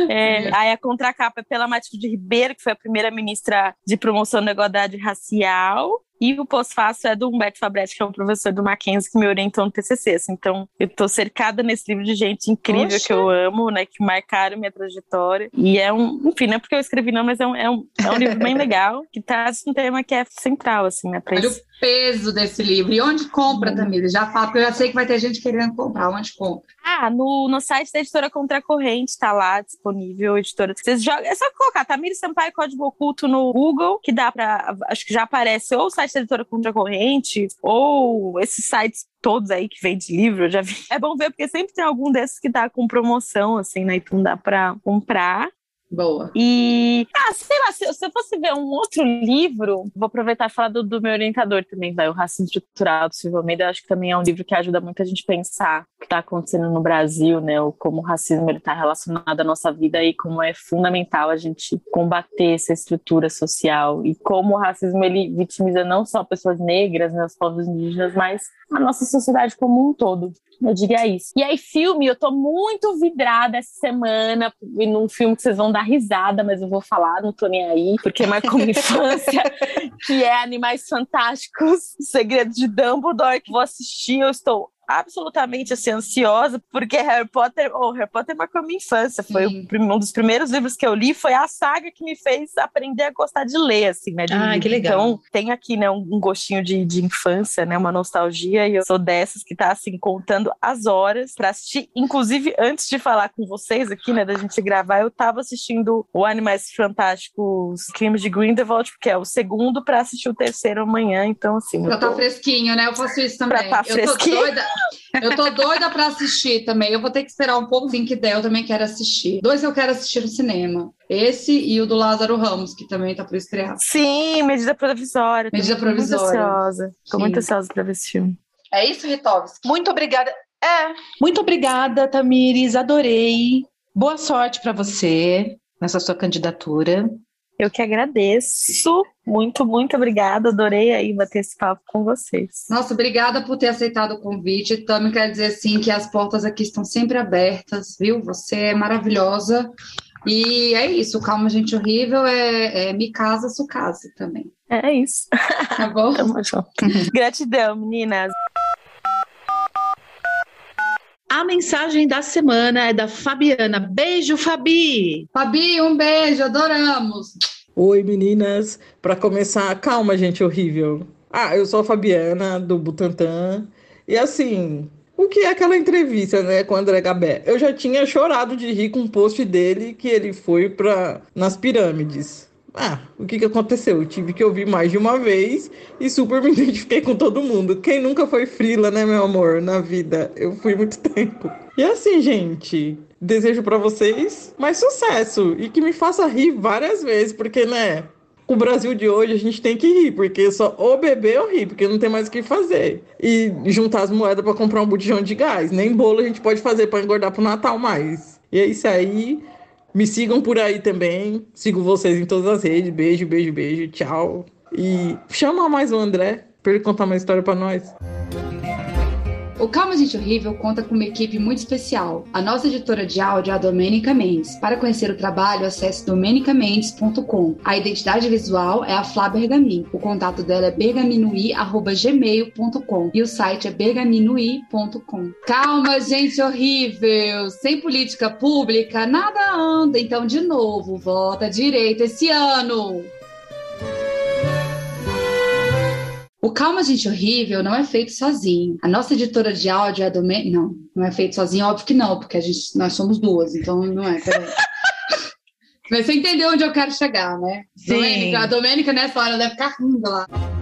É, aí a contracapa é pela Matilde Ribeiro, que foi a primeira ministra de promoção da igualdade racial. E o pós-fácil é do Humberto Fabretti, que é um professor do Mackenzie, que me orientou no T C C. Assim. Então, eu tô cercada nesse livro de gente incrível, Oxa. que eu amo, né? Que marcaram minha trajetória. E é um... Enfim, não é porque eu escrevi não, mas é um, é um, é um livro bem legal, que traz um tema que é central, assim, né? Pra Olha esse... o peso desse livro. E onde compra, hum. Tamires? Já falo, porque eu já sei que vai ter gente querendo comprar. Onde compra? Ah, no, no site da editora Contracorrente, tá lá disponível, editora. Vocês jogam, é só colocar Tamires Sampaio Código Oculto no Google, que dá pra, acho que já aparece ou o site da editora Contracorrente, ou esses sites todos aí que vende livro, eu já vi. É bom ver, porque sempre tem algum desses que tá com promoção, assim, né, então dá pra comprar. Boa. E, ah, sei lá, se, se eu fosse ver um outro livro, vou aproveitar e falar do, do meu orientador também, vai, o Racismo Estrutural, do Silvio Almeida. Eu acho que também é um livro que ajuda muito a gente pensar o que está acontecendo no Brasil, né, ou como o racismo está relacionado à nossa vida e como é fundamental a gente combater essa estrutura social e como o racismo, ele vitimiza não só pessoas negras, né, os povos indígenas, mas a nossa sociedade como um todo. Eu diria isso. E aí, filme, eu tô muito vidrada essa semana num filme que vocês vão dar risada, mas eu vou falar, não tô nem aí, porque marcou minha infância, que é Animais Fantásticos, Segredos de Dumbledore, que vou assistir, eu estou absolutamente assim, ansiosa, porque Harry Potter, oh, Harry Potter marcou minha infância, foi o, um dos primeiros livros que eu li, foi a saga que me fez aprender a gostar de ler, assim, né, de ah, livro. Que legal. Então, tenho aqui, né, um, um gostinho de, de infância, né, uma nostalgia, e eu sou dessas que tá, assim, contando as horas pra assistir, inclusive, antes de falar com vocês aqui, né, da gente gravar, eu tava assistindo o Animais Fantásticos Crimes de Grindelwald, que é o segundo, pra assistir o terceiro amanhã, então, assim... Pra tô... tá fresquinho, né, eu faço isso também. Pra tá eu fresquinho. Tô doida. Eu tô doida pra assistir também. Eu vou ter que esperar um pouquinho que der, eu também quero assistir. Dois que eu quero assistir no cinema. Esse e o do Lázaro Ramos, que também tá por estrear. Sim, Medida Provisória. Medida Provisória. Tô muito ansiosa. Tô muito ansiosa pra ver esse filme. É isso, Ritovski? Muito obrigada. É. Muito obrigada, Tamires. Adorei. Boa sorte pra você nessa sua candidatura. Eu que agradeço. Muito, muito obrigada. Adorei aí bater esse papo com vocês. Nossa, obrigada por ter aceitado o convite. Também quero dizer assim que as portas aqui estão sempre abertas, viu? Você é maravilhosa. E é isso. Calma, gente horrível. É, é me casa, su casa também. É isso. Tá bom? Tamo junto. Gratidão, meninas. A mensagem da semana é da Fabiana. Beijo, Fabi! Fabi, um beijo, adoramos! Oi, meninas! Para começar, calma, gente horrível. Ah, eu sou a Fabiana, do Butantan. E assim, o que é aquela entrevista, né, com o André Gabé? Eu já tinha chorado de rir com um post dele que ele foi pra, nas pirâmides. Ah, o que que aconteceu? Eu tive que ouvir mais de uma vez e super me identifiquei com todo mundo. Quem nunca foi frila, né, meu amor, na vida? Eu fui muito tempo. E assim, gente, desejo pra vocês mais sucesso e que me faça rir várias vezes, porque, né, com o Brasil de hoje a gente tem que rir, porque só ou beber ou rir, porque não tem mais o que fazer. E juntar as moedas pra comprar um botijão de gás. Nem bolo a gente pode fazer pra engordar pro Natal mais. E é isso aí. Me sigam por aí também. Sigo vocês em todas as redes. Beijo, beijo, beijo. Tchau. E chama mais o André para ele contar uma história para nós. O Calma Gente Horrível conta com uma equipe muito especial. A nossa editora de áudio é a Domênica Mendes. Para conhecer o trabalho, acesse domenica mendes ponto com. A identidade visual é a Flá Bergamin. O contato dela é bergaminui arroba gmail ponto com e o site é bergaminui ponto com. Calma, gente horrível! Sem política pública, nada anda. Então, de novo, vota direito esse ano! O Calma Gente Horrível não é feito sozinho. A nossa editora de áudio é a Domênica... Não, não é feito sozinho, óbvio que não, porque a gente, nós somos duas, então não é, peraí. Mas você entendeu onde eu quero chegar, né? Sim. Domênica, a Domênica nessa hora deve ficar rindo lá.